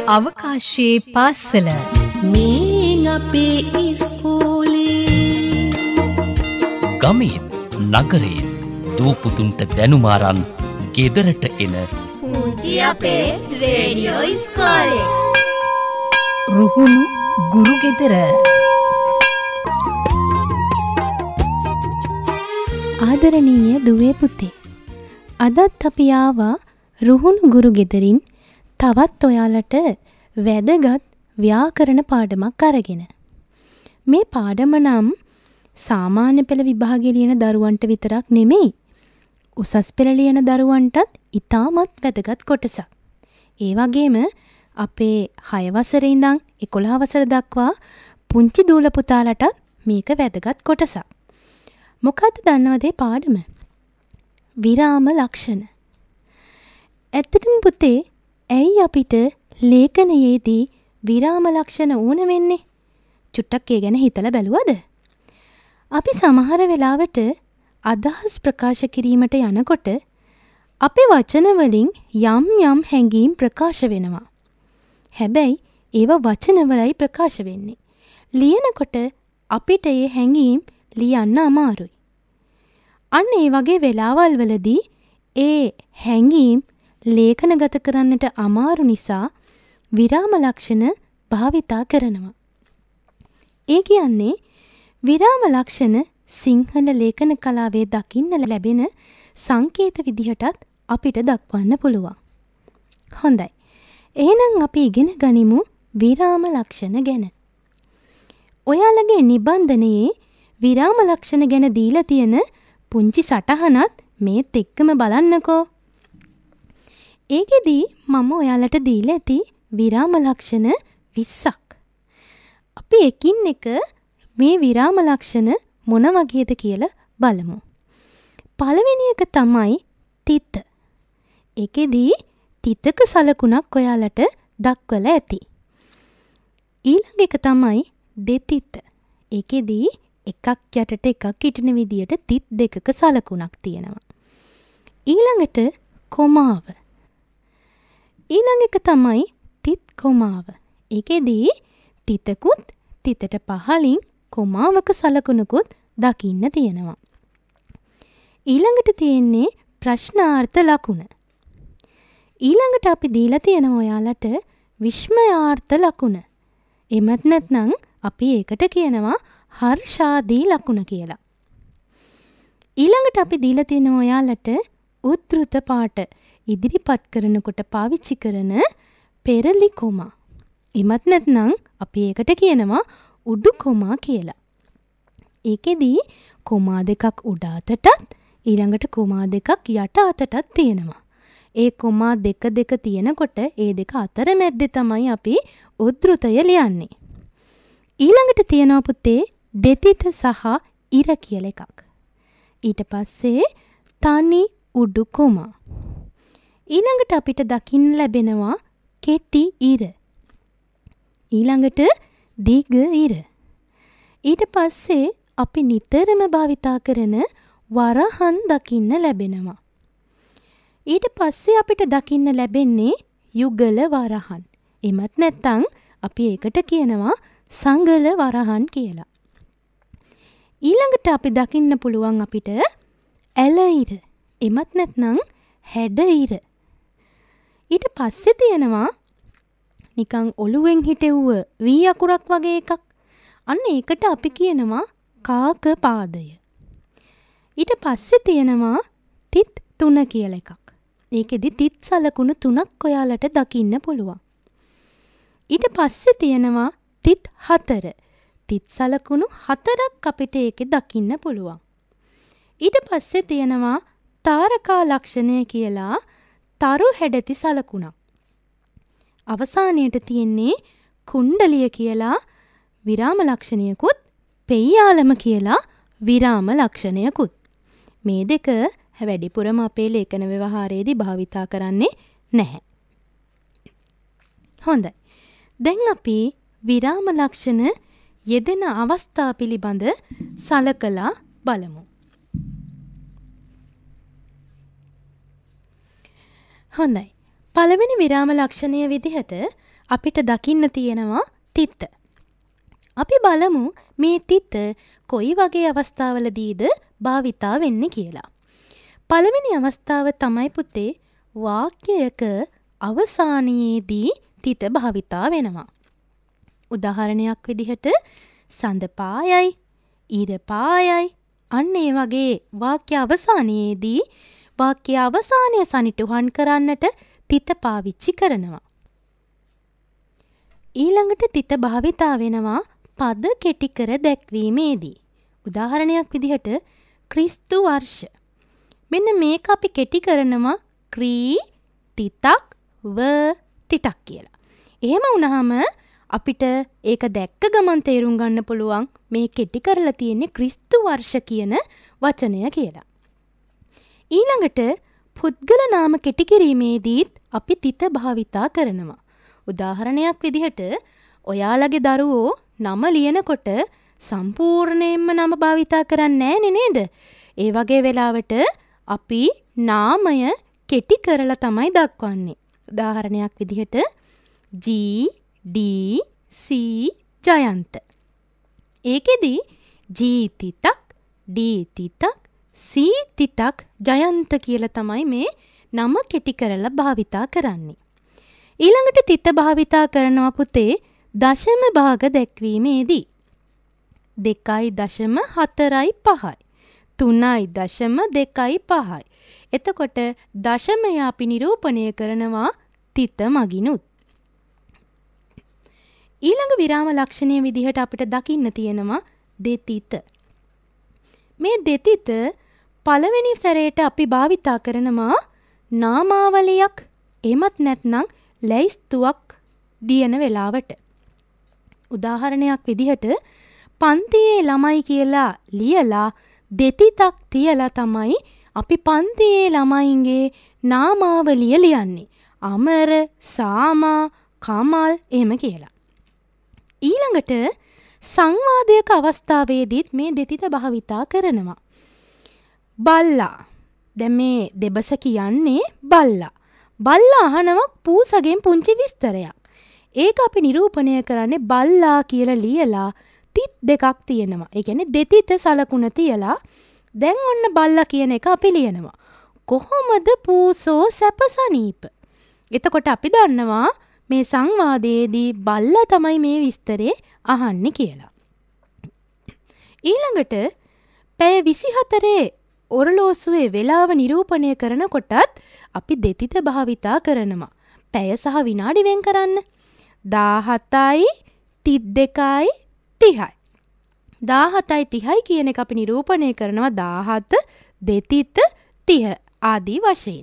අවකාශයේ පාසල මේ අපේ ඉස්කෝලේ ගමේ නගරේ දූපුතුන්ට දැනුමාරන් ගෙදරට එන පුංචි අපේ රේඩියෝ ඉස්කෝලේ රුහුණු ගුරු ගෙදර. ආදරණීය දුවේ පුතේ, අදත් අපි ආවා රුහුණු ගුරු ගෙදරින් තවත් ඔයාලට වැදගත් ව්‍යාකරණ පාඩමක් අරගෙන. මේ පාඩම නම් සාමාන්‍ය පෙළ විභාගයේ ලියන දරුවන්ට විතරක් නෙමෙයි, උසස් පෙළ ලියන දරුවන්ටත් ඉතාමත් වැදගත් කොටසක්. ඒ වගේම අපේ 6 වසරේ ඉඳන් 11 වසර දක්වා පුංචි දූල පුතාලටත් මේක වැදගත් කොටසක්. මොකක්ද දන්නවද මේ පාඩම? විරාම ලක්ෂණ. ඇත්තටම පුතේ, ඇයි අපිට ලේඛනයේදී විරාම ලක්ෂණ ඕන වෙන්නේ? චුට්ටක් ඒ ගැන හිතලා බැලුවද? අපි සමහර වෙලාවට අදහස් ප්‍රකාශ කිරීමට යනකොට අපේ වචන වලින් යම් යම් හැඟීම් ප්‍රකාශ වෙනවා. හැබැයි ඒවා වචන වලයි ප්‍රකාශ වෙන්නේ. ලියනකොට අපිට ඒ හැඟීම් ලියන්න අමාරුයි. අන්න ඒ වගේ වෙලාවල් වලදී ඒ හැඟීම් ලේඛනගත කරන්නට අමාරු නිසා විරාම ලක්ෂණ භාවිතා කරනවා. ඒ කියන්නේ විරාම ලක්ෂණ සිංහල ලේඛන කලාවේ දකින්න ලැබෙන සංකේත විදිහටත් අපිට දක්වන්න පුළුවන්. හොඳයි. එහෙනම් අපි ඉගෙන ගනිමු විරාම ලක්ෂණ ගැන. ඔයාලගේ නිබන්ධනයේ විරාම ලක්ෂණ ගැන දීලා තියෙන පුංචි සටහනත් මේත් එක්කම බලන්නකෝ. ඒකෙදී මම ඔයාලට දීලා ඇති විරාම ලක්ෂණ 20ක්. අපි එකින් එක මේ විරාම ලක්ෂණ මොන වගේද කියලා බලමු. පළවෙනි එක තමයි තිත. ඒකෙදී තිතක සලකුණක් ඔයාලට දක්වලා ඇති. ඊළඟ එක තමයි දෙතිත. ඒකෙදී එකක් යටට එකක් හිටින විදියට තිත් දෙකක සලකුණක් තියෙනවා. ඊළඟට කොමාව. ඊළඟ එක තමයි තිත් කොමාව. ඒකෙදී තිතකුත් තිතට පහලින් කොමාවක සලකුණකුත් දකින්න තියෙනවා. ඊළඟට තියෙන්නේ ප්‍රශ්නාර්ථ ලකුණ. ඊළඟට අපි දීලා තියෙනවා ඔයාලට විස්මයාර්ථ ලකුණ. එමත් නැත්නම් අපි ඒකට කියනවා හර්ෂාදී ලකුණ කියලා. ඊළඟට අපි දීලා තියෙනවා ඔයාලට උද්දෘත පාඨ ඉදිරිපත් කරනකොට පාවිච්චි කරන පෙරලි කොමා. එමත් නැත්නම් අපි ඒකට කියනවා උඩු කොමා කියලා. ඒකෙදී කොමා දෙකක් උඩ අතටත් ඊළඟට කොමා දෙකක් යට අතටත් තියෙනවා. ඒ කොමා දෙක තියෙනකොට ඒ දෙක අතර මැද්දේ තමයි අපි උද්දෘතය ලියන්නේ. ඊළඟට තියෙනවා පුතේ දෙතිත සහ ඉර කියලා එකක්. ඊට පස්සේ තනි උඩු කොමා. ඊළඟට අපිට දකින්න ලැබෙනවා කෙටි ඉර. ඊළඟට දීඝ ඉර. ඊට පස්සේ අපි නිතරම භාවිතා කරන වරහන් දකින්න ලැබෙනවා. ඊට පස්සේ අපිට දකින්න ලැබෙන්නේ යුගල වරහන්. එමත් නැත්නම් අපි ඒකට කියනවා සංගල වරහන් කියලා. ඊළඟට අපි දකින්න පුළුවන් අපිට ඇල ඉර. එමත් නැත්නම් හැඩ ඉර. ඊට පස්සේ තියෙනවා නිකන් ඔළුවෙන් හිටෙව්ව වී අකුරක් වගේ එකක්. අන්න ඒකට අපි කියනවා කාක පාදය. ඊට පස්සේ තියෙනවා තිත් 3 කියලා එකක්. ඒකෙදි තිත් සලකුණු 3ක් ඔයාලට දකින්න පුළුවන්. ඊට පස්සේ තියෙනවා තිත් 4. තිත් සලකුණු 4ක් අපිට ඒකේ දකින්න පුළුවන්. ඊට පස්සේ තියෙනවා තාරකා ලක්ෂණය කියලා තරු හැඩති සලකුණක්. අවසානයේට තියෙන්නේ කුණ්ඩලිය කියලා විරාම ලක්ෂණයකුත් පෙయ్యాලම කියලා විරාම ලක්ෂණයකුත්. මේ දෙක වැඩිපුරම අපේ ලේඛන ව්‍යවහාරයේදී භාවිතා කරන්නේ නැහැ. හොඳයි. දැන් අපි විරාම ලක්ෂණ යෙදෙන අවස්ථා පිළිබඳ සලකලා බලමු. හොඳයි. පළවෙනි විරාම ලක්ෂණය විදිහට අපිට දකින්න තියෙනවා තිත්ත. අපි බලමු මේ තිත්ත කොයි වගේ අවස්ථාවලදීද භාවිතා වෙන්නේ කියලා. පළවෙනි අවස්ථාව තමයි පුතේ වාක්‍යයක අවසානයේදී තිත භාවිතා වෙනවා. උදාහරණයක් විදිහට සඳ පායයි, ඉර පායයි, අන්න ඒ වගේ වාක්‍ය අවසානයේදී වාක්‍ය අවසානය සනිටුහන් කරන්නට තිත පාවිච්චි කරනවා. ඊළඟට තිත භාවිතා වෙනවා පද කෙටි කර දැක්වීමේදී. උදාහරණයක් විදිහට ක්‍රිස්තු වර්ෂ. මෙන්න මේක අපි කෙටි කරනවා ක්‍රී තිතක් ව තිතක් කියලා. එහෙම වුණාම අපිට ඒක දැක්ක ගමන් තේරුම් ගන්න පුළුවන් මේ කෙටි කරලා තියෙන්නේ ක්‍රිස්තු වර්ෂ කියන වචනය කියලා. ඊළඟට පුද්ගල නාම කෙටි කිරීමේදීත් අපි තිත භාවිතා කරනවා. උදාහරණයක් විදිහට ඔයාලගේ දරුවෝ නම ලියනකොට සම්පූර්ණයෙන්ම නම භාවිතා කරන්නේ නැහැ නේද? ඒ වගේ වෙලාවට අපි නාමය කෙටි කරලා තමයි දක්වන්නේ. උදාහරණයක් විදිහට GDC ජයන්ත. ඒකෙදි G තිතක් D තිතක් C තිතක් ජයන්ත කියලා තමයි මේ නම කෙටි කරලා භාවිතා කරන්නේ. ඊළඟට තිත භාවිතා කරනවා පුතේ දශම භාග දැක්වීමේදී. 2.45යි 3.25යි. එතකොට දශමය අපි නිරූපණය කරනවා තිත මගිනුත්. ඊළඟ විරාම ලක්ෂණය විදිහට අපිට දකින්න තියෙනවා දෙතිත. මේ දෙතිත පළවෙනි සැරේට අපි භාවිතා කරනවා නාමාවලියක් එමත් නැත්නම් ලැයිස්තුවක් දියන වෙලාවට. උදාහරණයක් විදිහට පන්තියේ ළමයි කියලා ලියලා දෙතිතක් තියලා තමයි අපි පන්තියේ ළමයින්ගේ නාමාවලිය ලියන්නේ. අමර, සාමා, කමල් එහෙම කියලා. ඊළඟට සංවාදයක අවස්ථාවේදීත් මේ දෙතිත භාවිතා කරනවා. බල්ලා. දැන් මේ දෙබස කියන්නේ බල්ලා. බල්ලා අහනවා පූසගෙන් පුංචි විස්තරයක්. ඒක අපි නිරූපණය කරන්නේ බල්ලා කියලා ලියලා තිත් දෙකක් තියෙනවා. ඒ කියන්නේ දෙතිත සලකුණ තියලා දැන් ඔන්න බල්ලා කියන එක අපි ලියනවා. කොහොමද පූසෝ සැපසනීප? එතකොට අපි දන්නවා මේ සංවාදයේදී බල්ලා තමයි මේ විස්තරේ අහන්නේ කියලා. ඊළඟට පැය 24 ඔරලෝසුවේ වේලාව නිරූපණය කරනකොටත් අපි දෙතිත භාවිතා කරනවා. පැය සහ විනාඩි වෙන් කරන්න. 17යි 32යි 30යි. 17යි 30යි කියන එක අපි නිරූපණය කරනවා 17 දෙතිත 30 ආදී වශයෙන්.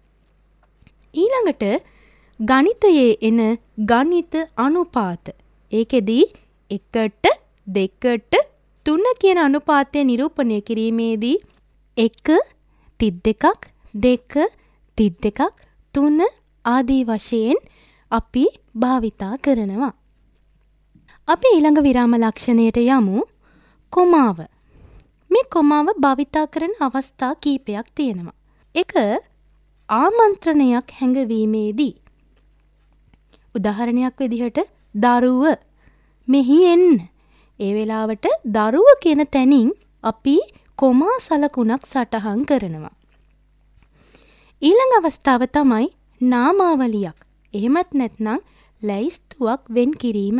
ඊළඟට ගණිතයේ එන ගණිත අනුපාත. ඒකෙදී 1ට 2ට 3 කියන අනුපාතය නිරූපණය කිරීමේදී 1 තිත් දෙකක් 2 තිත් දෙකක් 3 ආදී වශයෙන් අපි භාවිතා කරනවා. අපි ඊළඟ විරාම ලක්ෂණයට යමු කොමාව. මේ කොමාව භාවිතා කරන අවස්ථා කීපයක් තියෙනවා. එක ආමන්ත්‍රණයක් හැඟවීමේදී. උදාහරණයක් විදිහට දරුව මෙහි එන්න. ඒ වෙලාවට දරුව කියන තැනින් අපි කොමා සලකුණක් සටහන් කරනවා. ඊළඟ අවස්ථාව තමයි නාමාවලියක්. එහෙමත් නැත්නම් ලැයිස්තුවක් වෙන් කිරීම.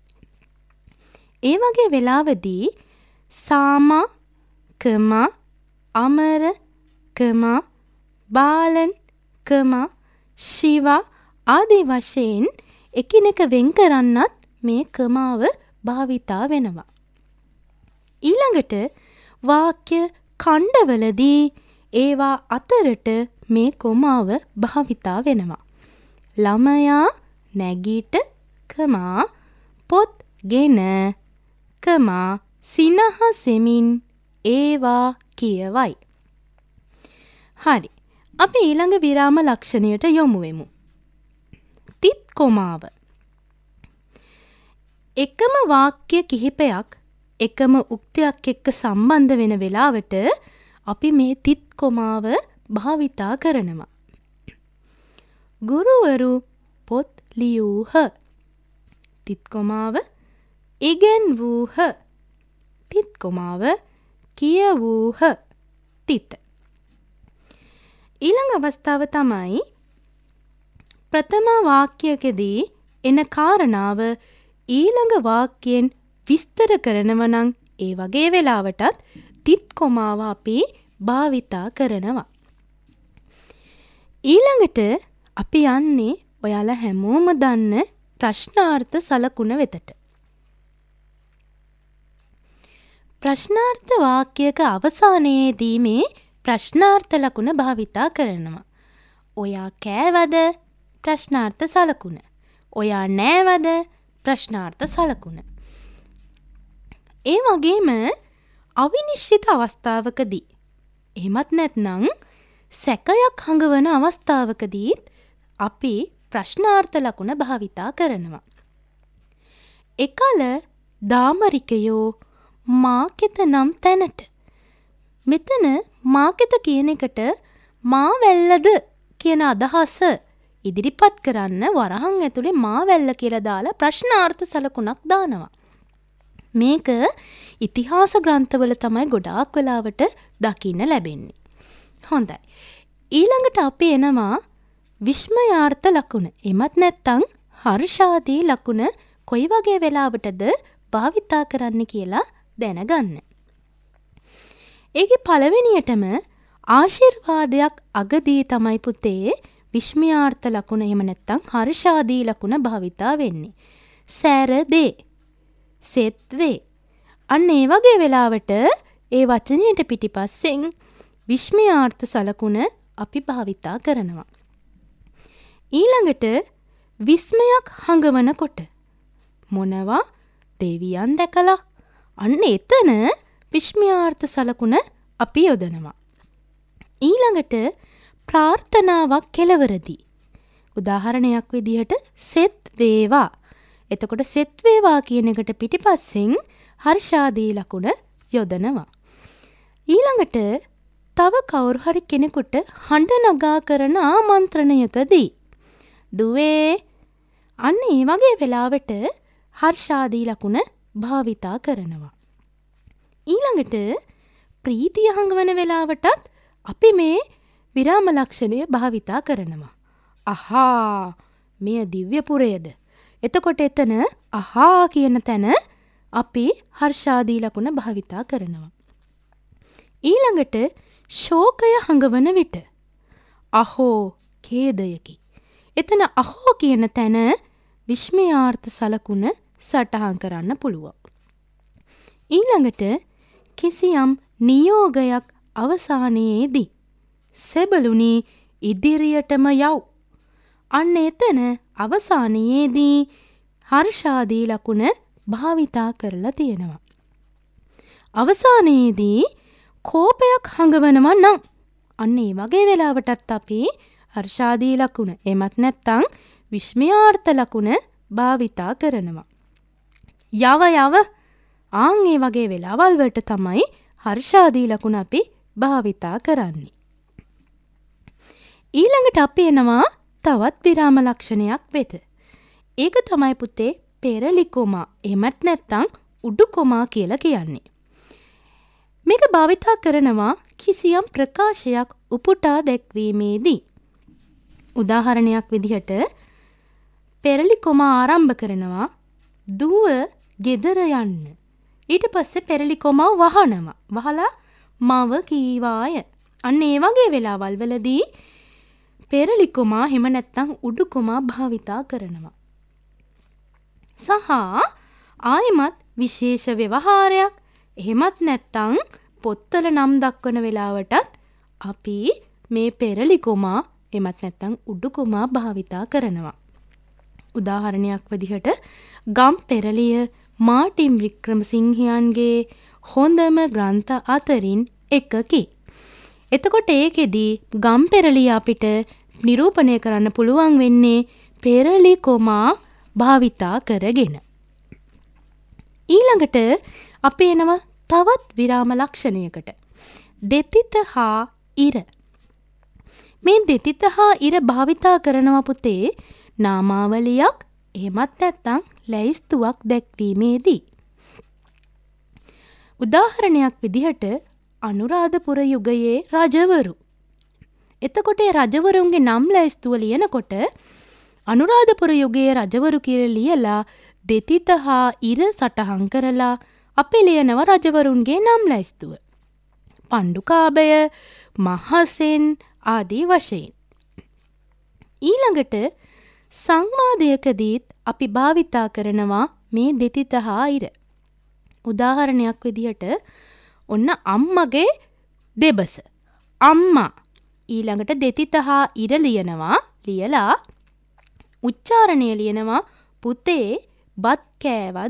ඒ වගේ වෙලාවදී සාමා, කමා, අමර, කමා, බාලන්, කමා, ශිවා ආදී වශයෙන් එකිනෙක වෙන් කරන්නත් මේ කමාව භාවිතා වෙනවා. ඊළඟට වාක්‍ය ඛණ්ඩවලදී ඒවා අතරට මේ කොමාව භාවිතා වෙනවා. ළමයා නැගිට කමා පොත් ගෙන කමා සිනහසෙමින් ඒවා කියවයි. හරි. අපි ඊළඟ විරාම ලක්ෂණයට යොමු වෙමු. තිත් කොමාව. එකම වාක්‍ය කිහිපයක් එකම උක්තියක් එක්ක සම්බන්ධ වෙන වෙලාවට අපි මේ තිත් කොමාව භාවිතා කරනවා. ගුරුවරු පොත් ලියූහ. තිත් කොමාව ඉගෙන්වූහ. තිත් කොමාව කියවූහ. තිත. ඊළඟ අවස්ථාව තමයි ප්‍රථම වාක්‍යයකදී එන කාරණාව ඊළඟ වාක්‍යයෙන් විස්තර කරනව නම් ඒ වගේ වෙලාවටත් තිත් කොමාව අපි භාවිතා කරනවා. ඊළඟට අපි යන්නේ ඔයාලා හැමෝම දන්න ප්‍රශ්නාර්ථ සලකුණ වෙතට. ප්‍රශ්නාර්ථ වාක්‍යයක අවසානයේදී මේ ප්‍රශ්නාර්ථ ලකුණ භාවිතා කරනවා. ඔයා කෑවද? ප්‍රශ්නාර්ථ සලකුණ. ඔයා නෑවද? ප්‍රශ්නාර්ථ සලකුණ. ඒ වගේම අවිනිශ්චිත අවස්ථාවකදී එහෙමත් නැත්නම් සැකයක් හඟවන අවස්ථාවකදීත් අපි ප්‍රශ්නාර්ථ ලකුණ භාවිතා කරනවා. එකල දාමරිකයෝ මාකෙත නම් තැනට. මෙතන මාකෙත කියන එකට මාවැල්ලද කියන අදහස ඉදිරිපත් කරන්න වරහන් ඇතුලේ මාවැල්ල කියලා දාලා ප්‍රශ්නාර්ථ සලකුණක් දානවා. මේක ඉතිහාස ග්‍රන්ථවල තමයි ගොඩාක් වෙලාවට දකින්න ලැබෙන්නේ. හොඳයි. ඊළඟට අපි එනවා විස්මයාර්ථ ලකුණ. එමත් නැත්තම් හර්ෂාදී ලකුණ කොයි වගේ වෙලාවටද භාවිතා කරන්න කියලා දැනගන්න. ඒකේ පළවෙනියටම ආශිර්වාදයක් අගදී තමයි පුතේ විස්මයාර්ථ ලකුණ එහෙම නැත්තම් හර්ෂාදී ලකුණ භාවිතා වෙන්නේ. සැරදේ, සෙත්වේ. අන්න ඒ වගේ වෙලාවට ඒ වචනයට පිටිපස්සෙන් විස්මයාර්ථ සලකුණ අපි භාවිතා කරනවා. ඊළඟට විස්මයක් හඟවනකොට මොනවා දෙවියන් දැකලා අන්න එතන විස්මයාර්ථ සලකුණ අපි යොදනවා. ඊළඟට ප්‍රාර්ථනාවක් කෙලවරදී උදාහරණයක් විදිහට සෙත් වේවා. එතකොට සෙත් වේවා කියන එකට පිටිපස්සෙන් හර්ෂාදී ලකුණ යොදනවා. ඊළඟට තව කවුරු හරි කෙනෙකුට හඬ නගා කරන ආමන්ත්‍රණයකදී දුවේ අන්න ඒ වගේ වෙලාවට හර්ෂාදී ලකුණ භාවිතා කරනවා. ඊළඟට ප්‍රීතිය හංගවන වෙලාවටත් අපි මේ විරාම ලක්ෂණය භාවිතා කරනවා. අහා මෙය දිව්‍යපුරයද. එතකොට එතන අහා කියන තැන අපි හර්ෂාදී ලකුණ භාවිතා කරනවා. ඊළඟට ශෝකය හඟවන විට අහෝ ඛේදයකි. එතන අහෝ කියන තැන විස්මයාර්ථ සලකුණ සටහන් කරන්න පුළුවන්. ඊළඟට කිසියම් නියෝගයක් අවසානයේදී සෙබළුනි ඉදිරියටම යව්. අන්න එතන අවසානයේදී හර්ෂාදී ලකුණ භාවිතා කරලා තියෙනවා. අවසානයේදී කෝපයක් හඟවනවා නම් අන්න ඒ වගේ වෙලාවටත් අපි හර්ෂාදී ලකුණ එමත් නැත්තම් විස්මයාර්ථ ලකුණ භාවිතා කරනවා. යව යව ආන් ඒ වගේ වෙලාවල් වලට තමයි හර්ෂාදී ලකුණ අපි භාවිතා කරන්නේ. ඊළඟට අපි එනවා තවත් විරාම ලක්ෂණයක් වෙත. ඒක තමයි පුතේ පෙරලි කොමා එහෙමත් නැත්තම් උඩු කොමා කියලා කියන්නේ. මේක භාවිතා කරනවා කිසියම් ප්‍රකාශයක් උපුටා දැක්වීමේදී. උදාහරණයක් විදිහට පෙරලි කොමා ආරම්භ කරනවා දුව ගෙදර යන්න. ඊට පස්සේ පෙරලි කොමා වහනවා. වහලා මව කීවාය. අන්න ඒ වගේ වෙලාවල් වලදී පෙරලි කොමා එහෙම නැත්තම් උඩු කොමා භාවිතා කරනවා. සහ ආයමත් විශේෂ ව්‍යවහාරයක් එහෙමත් නැත්තම් පොත්වල නම් දක්වන වෙලාවටත් අපි මේ පෙරලි කොමා එමත් නැත්තම් උඩු කොමා භාවිතා කරනවා. උදාහරණයක් විදිහට ගම් පෙරලිය මාටින් වික්‍රමසිංහයන්ගේ හොඳම ග්‍රන්ථ අතරින් එකකි. එතකොට ඒකෙදී ගම් පෙරලිය අපිට නිරූපණය කරන්න පුළුවන් වෙන්නේ පෙරලි කොමා භාවිතා කරගෙන. ඊළඟට අපි එනවා තවත් විරාම ලක්ෂණයකට. දෙතිත හා ඉර. මේ දෙතිත හා ඉර භාවිතා කරනවා පුතේ නාමාවලියක් එහෙමත් නැත්නම් ලැයිස්තුවක් දැක්වීමේදී. උදාහරණයක් විදිහට අනුරාධපුර යුගයේ රජවරු. එතකොට ඒ රජවරුන්ගේ නම් ලැයිස්තුව ලියනකොට අනුරාධපුර යුගයේ රජවරු කියලා ලියලා දෙතිත හා ඉර සටහන් කරලා අපි ලියනවා රජවරුන්ගේ නම් ලැයිස්තුව. පණ්ඩුකාභය, මහසෙන් ආදී වශයෙන්. ඊළඟට සංවාදයකදීත් අපි භාවිතා කරනවා මේ දෙතිත හා ඉර. උදාහරණයක් විදිහට ඔන්න අම්මගේ දෙබස. අම්මා ඊළඟට දෙතිත හා ඉර ලියනවා. ලියලා උච්චාරණය ලියනවා පුතේ බත් කෑවද?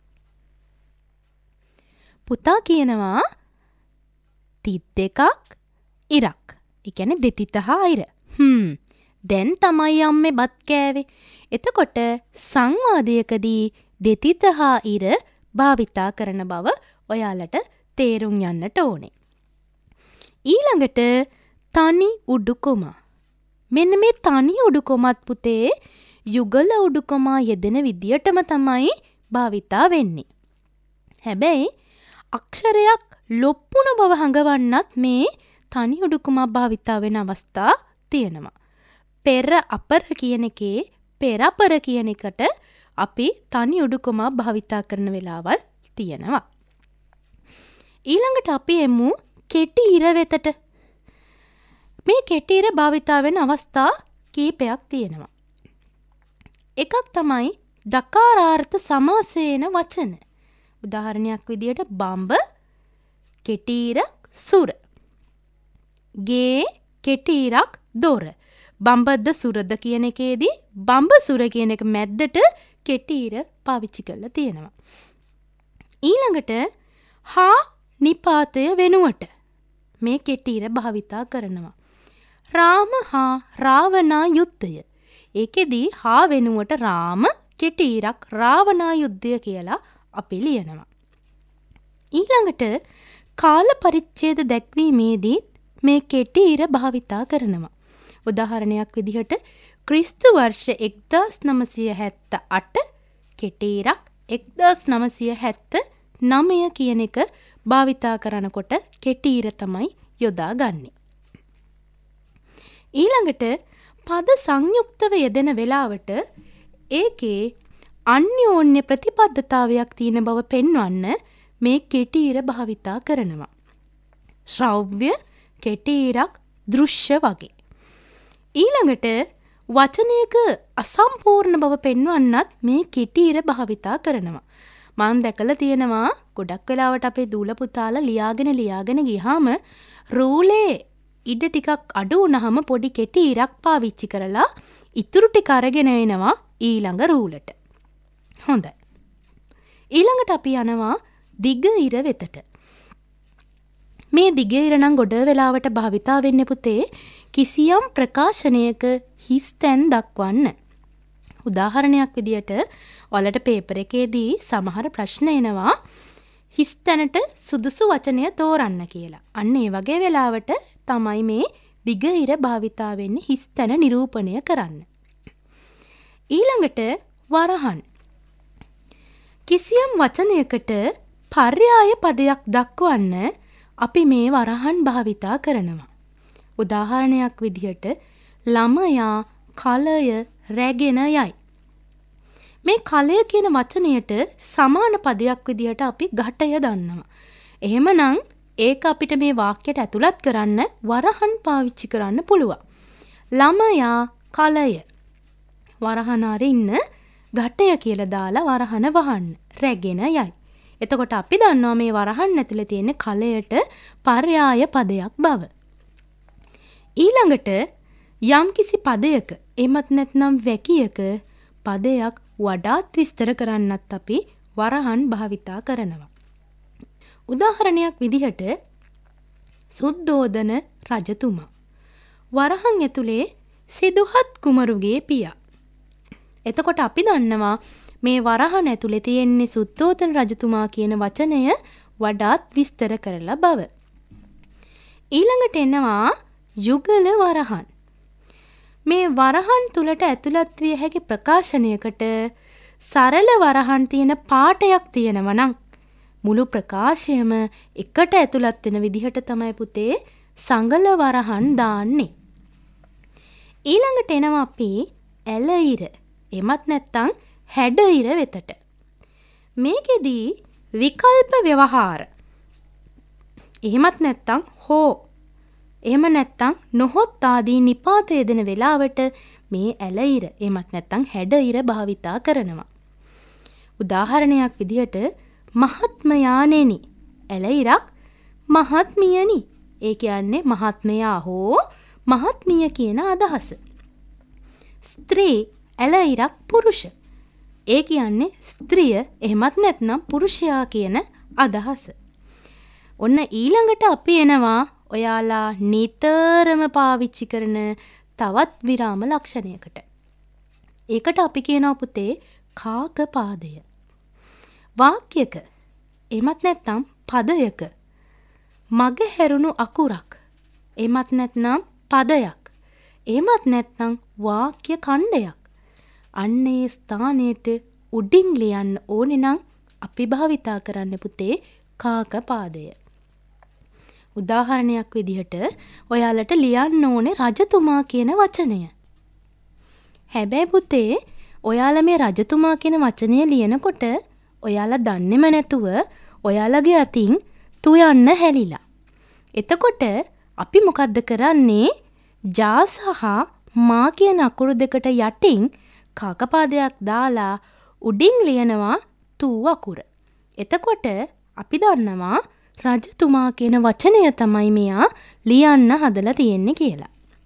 පුතා කියනවා තිත් දෙකක් ඉරක්. ඒ කියන්නේ දෙතිත හා ඉර. දැන් තමයි අම්මේ බත් කෑවේ. එතකොට සංවාදයකදී දෙතිත හා ඉර භාවිතා කරන බව ඔයාලට තේරුම් යන්නට ඕනේ. ඊළඟට තනි උඩුකොමා. මෙන්න මේ තනි උඩුකොමත් පුතේ යුගල උඩුකොමා යෙදෙන විදියටම තමයි භාවිතා වෙන්නේ. හැබැයි අක්ෂරයක් ලොප්පුන බව හඟවන්නත් මේ තනි උඩුකොමා භාවිතා වෙන අවස්ථා තියෙනවා. පෙර අපර කියන එකේ පෙරපර කියන එකට අපි තනි උඩුකොමා භාවිතා කරන වෙලාවල් තියෙනවා. ඊළඟට අපි එමු කෙටි ඉර වෙතට. මේ කෙටි ඉර භාවිතා වෙන අවස්ථා කීපයක් තියෙනවා. එකක් තමයි දකාරාර්ථ සමාසේන වචන. උදාහරණයක් විදියට බඹ කෙටි ඉරක් සුර. ගේ කෙටි ඉරක් දොර. බඹද්ද සුරද කියන එකේදී බඹ සුර කියන එක මැද්දට කෙටි ඉර පාවිච්චි කරලා තියෙනවා. ඊළඟට හා නිපාතය වෙනුවට මේ කෙටි ඉර භාවිතා කරනවා. රාම හා රාවණා යුද්ධය. ඒකෙදී හා වෙනුවට රාම කෙටි ඉරක් රාවණා යුද්ධය කියලා අපි ලියනවා. ඊළඟට කාල පරිච්ඡේද දැක්වීමේදී මේ කෙටි ඉර භාවිතා කරනවා. උදාහරණයක් විදිහට ක්‍රිස්තු වර්ෂ 1978 කෙටි ඉරක් 1979 කියන එක භාවිතා කරනකොට කෙටි ඉර තමයි යොදාගන්නේ. ඊළඟට පද සංයුක්තව යෙදෙන වෙලාවට ඒකේ අන්‍යෝන්‍ය ප්‍රතිපද්ධතාවයක් තියෙන බව පෙන්වන්න මේ කෙටි ඉර භාවිතා කරනවා. ශ්‍රව්‍ය කෙටි ඉරක් දෘශ්‍ය වගේ. ඊළඟට වචනයක අසම්පූර්ණ බව පෙන්වන්නත් මේ කෙටි ඉර භාවිතා කරනවා. මම දැකලා තියෙනවා ගොඩක් වෙලාවට අපේ දූල පුතාලා ලියාගෙන ගියාම රූලේ ඉඩ ටිකක් අඩු වුණාම පොඩි කෙටි ඉරක් පාවිච්චි කරලා ඉතුරු ටික අරගෙන එනවා ඊළඟ රූලට. හොඳයි. ඊළඟට අපි යනවා දිග ඉර වෙතට. මේ දිග ඉර නම් ගොඩ වෙලාවට භාවිතා වෙන්නේ පුතේ කිසියම් ප්‍රකාශනයක හිස් තැන් දක්වන්න. උදාහරණයක් විදියට ඔයාලට පේපර් එකේදී සමහර ප්‍රශ්න එනවා හිස් තැනට සුදුසු වචනය තෝරන්න කියලා. අන්න ඒ වගේ වෙලාවට තමයි මේ දිග ඉර භාවිතා වෙන්නේ හිස් තැන නිරූපණය කරන්න. ඊළඟට වරහන්. කිසියම් වචනයකට පර්යාය පදයක් දක්වන්න අපි මේ වරහන් භාවිතා කරනවා. උදාහරණයක් විදිහට ළමයා කලය රැගෙන යයි. මේ කලය කියන වචනයට සමාන පදයක් විදිහට අපි ඝටය දන්නවා. එහෙමනම් ඒක අපිට මේ වාක්‍යයට ඇතුළත් කරන්න වරහන් පාවිච්චි කරන්න පුළුවන්. ළමයා කලය වරහන අරින්න ඝටය කියලා දාලා වරහන වහන්න රැගෙන යයි. එතකොට අපි දන්නවා මේ වරහන් ඇතුලේ තියෙන කලයට පර්යාය පදයක් බව. ඊළඟට යම්කිසි පදයක එමත් නැත්නම් වැකියක පදයක් වඩාත් විස්තර කරන්නත් අපි වරහන් භාවිතා කරනවා. උදාහරණයක් විදිහට සුද්ධෝදන රජතුමා වරහන් ඇතුලේ සිදුහත් කුමරුගේ පියා. එතකොට අපි දන්නවා මේ වරහන් ඇතුලේ තියෙන්නේ සුද්ධෝදන රජතුමා කියන වචනය වඩාත් විස්තර කරලා බව. ඊළඟට එනවා යුගල වරහන්. මේ වරහන් තුලට ඇතුළත් විය හැකි ප්‍රකාශනයකට සරල වරහන් තියෙන පාටයක් තියෙනවා නම් මුළු ප්‍රකාශයම එකට ඇතුළත් වෙන විදිහට තමයි පුතේ සංගල වරහන් දාන්නේ. ඊළඟට එනවා අපි ඇලයිර එමත් නැත්නම් හැඩයිර වෙතට. මේකෙදී විකල්ප ව්‍යවහාර එහෙමත් නැත්නම් හෝ එහෙම නැත්නම් නොහොත් ආදී නිපාත යෙදෙන වෙලාවට මේ ඇලයිර එහෙමත් නැත්නම් හැඩයිර භාවිතා කරනවා. උදාහරණයක් විදිහට මහත්මයාණෙනි ඇලයිරක් මහත්මියනි. ඒ කියන්නේ මහත්මයා හෝ මහත්මිය කියන අදහස. ස්ත්‍රී ඇලයිරක් පුරුෂ. ඒ කියන්නේ ස්ත්‍රිය එහෙමත් නැත්නම් පුරුෂයා කියන අදහස. ඔන්න ඊළඟට අපි එනවා ඔයාලා නිතරම පාවිච්චි කරන තවත් විරාම ලක්ෂණයකට. ඒකට අපි කියනවා පුතේ කාකපාදය. වාක්‍යයක එහෙමත් නැත්නම් පදයක මග හැරුණු අකුරක් එහෙමත් නැත්නම් පදයක් එහෙමත් නැත්නම් වාක්‍ය ඛණ්ඩයක් අන්නේ ස්ථානයට උඩින් ලියන්න ඕනේ නම් අපි භාවිතා කරන්න පුතේ කාකපාදය. උදාහරණයක් විදිහට ඔයාලට ලියන්න ඕනේ රජතුමා කියන වචනය. හැබැයි පුතේ ඔයාලා මේ රජතුමා කියන වචනය ලියනකොට ඔයාලා දන්නේම නැතුව ඔයාලගේ අතින් තුයන්න හැලිලා. එතකොට අපි මොකද්ද කරන්නේ? ජා සහ මා කියන අකුරු දෙකට යටින් කාකපාදයක් දාලා උඩින් ලියනවා තු අකුර. එතකොට අපි දන්නවා රජතුමා කියන වචනය තමයි මෙයා ලියන්න හදලා තියෙන්නේ කියලා.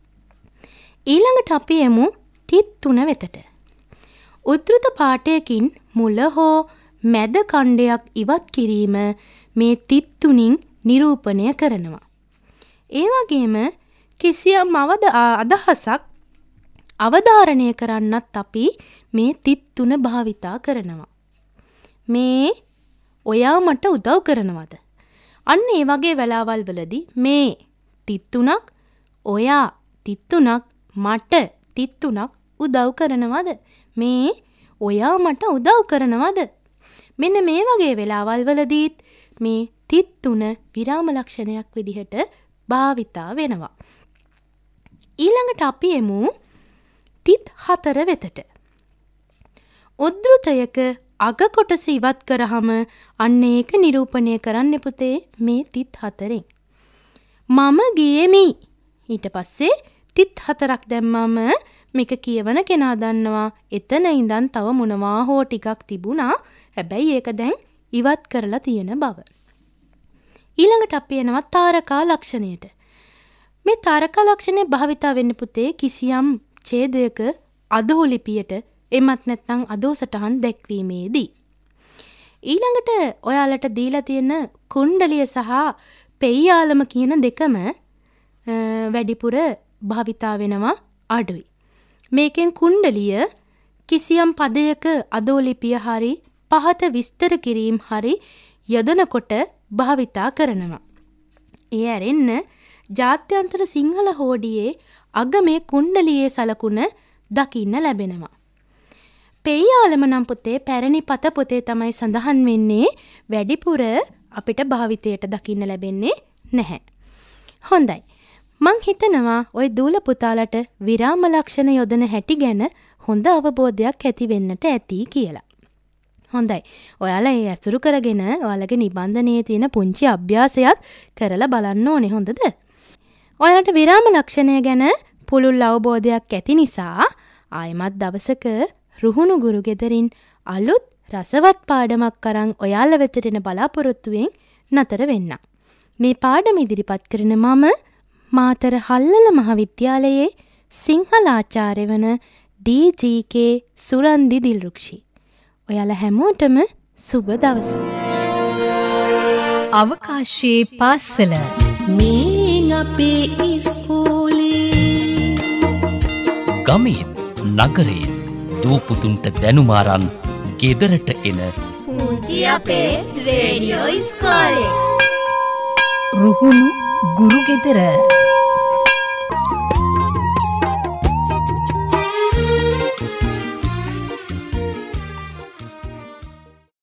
ඊළඟට අපි එමු තිත් 3 වෙතට. උද්දෘත පාඨයකින් මුල හෝ මැද ඛණ්ඩයක් ඉවත් කිරීම මේ තිත් 3න් නිරූපණය කරනවා. ඒ වගේම කිසියම් අදහසක් අවධාරණය කරන්නත් අපි මේ තිත් 3 භාවිතා කරනවා. මේ ඔයා මට උදව් කරනවද? අන්න ඒ වගේ වෙලාවල් වලදී මේ තිත් 3ක් ඔයා තිත් 3ක් මට තිත් 3ක් උදව් කරනවද? මේ ඔයා මට උදව් කරනවද? මෙන්න මේ වගේ වෙලාවල් වලදීත් මේ තිත් 3 විරාම ලක්ෂණයක් විදිහට භාවිතා වෙනවා. ඊළඟට අපි එමු තිත් 4 වෙතට. උද්දෘතයක අග කොටස ඉවත් කරාම අන්න ඒක නිරූපණය කරන්න පුතේ මේ තිත් 4න්. මම ගියෙමි. ඊට පස්සේ තිත් 4ක් දැම්මම මේක කියවන කෙනා දන්නවා එතන ඉඳන් තව මොනවා හෝ ටිකක් තිබුණා. හැබැයි ඒක දැන් ඉවත් කරලා තියෙන බව. ඊළඟට අපි එනවා තාරකා ලක්ෂණයට. මේ තාරකා ලක්ෂණය භාවිතා වෙන්න පුතේ කිසියම් ඡේදයක අදෝ ලිපියට එමත් නැත්නම් අදෝ සටහන් දැක්වීමේදී. ඊළඟට ඔයාලට දීලා තියෙන කුණ්ඩලිය සහ පෙయ్యాලම කියන දෙකම වැඩිපුර භාවිතා වෙනවා අඩුයි. මේකෙන් කුණ්ඩලිය කිසියම් පදයක අදෝ ලිපිය හරි පහත විස්තර කිරීම හරි යොදනකොට භාවිතා කරනවා. ඒ ඇරෙන්න ජාත්‍යන්තර සිංහල හෝඩියේ අග මේ කුණ්ඩලියේ සලකුණ දකින්න ලැබෙනවා. පෙయ్యాලම නම් පුතේ පැරණි පත පොතේ තමයි සඳහන් වෙන්නේ. වැඩිපුර අපිට භාවිතයට දකින්න ලැබෙන්නේ නැහැ. හොඳයි. මං හිතනවා ওই දූල පුතාලට විරාම ලක්ෂණ යොදන හැටි ගැන හොඳ අවබෝධයක් ඇති වෙන්නට ඇති කියලා. හොඳයි. ඔයාලා ඒ ඇසුරු කරගෙන ඔයාලගේ නිබන්ධනයේ තියෙන පුංචි අභ්‍යාසයත් කරලා බලන්න ඕනේ. හොඳද? ඔයාලට විරාම ලක්ෂණය ගැන පුළුල් අවබෝධයක් ඇති නිසා ආයෙමත් දවසක රුහුණු ගුරු ගෙදරින් අලුත් රසවත් පාඩමක් අරන් ඔයාලා වෙතට එන බලාපොරොත්තුවෙන් නතර වෙන්න. මේ පාඩම ඉදිරිපත් කරන මම මාතර හල්ලල මහාවිද්‍යාලයේ සිංහල ආචාර්ය වන ඩී.ජී.කේ. සුරන්දි දිල්රුක්ෂි. ඔයාලා හැමෝටම සුබ දවසක්. අවකාශයේ පාසල මේ අපේ ඉස්කෝලේ ගමේ නගරේ දූපුතුන්ට දැනුමාරන් ගෙදරට එන පුංචි අපේ රේඩියෝ ඉස්කෝලේ රුහුණු ගුරු ගෙදර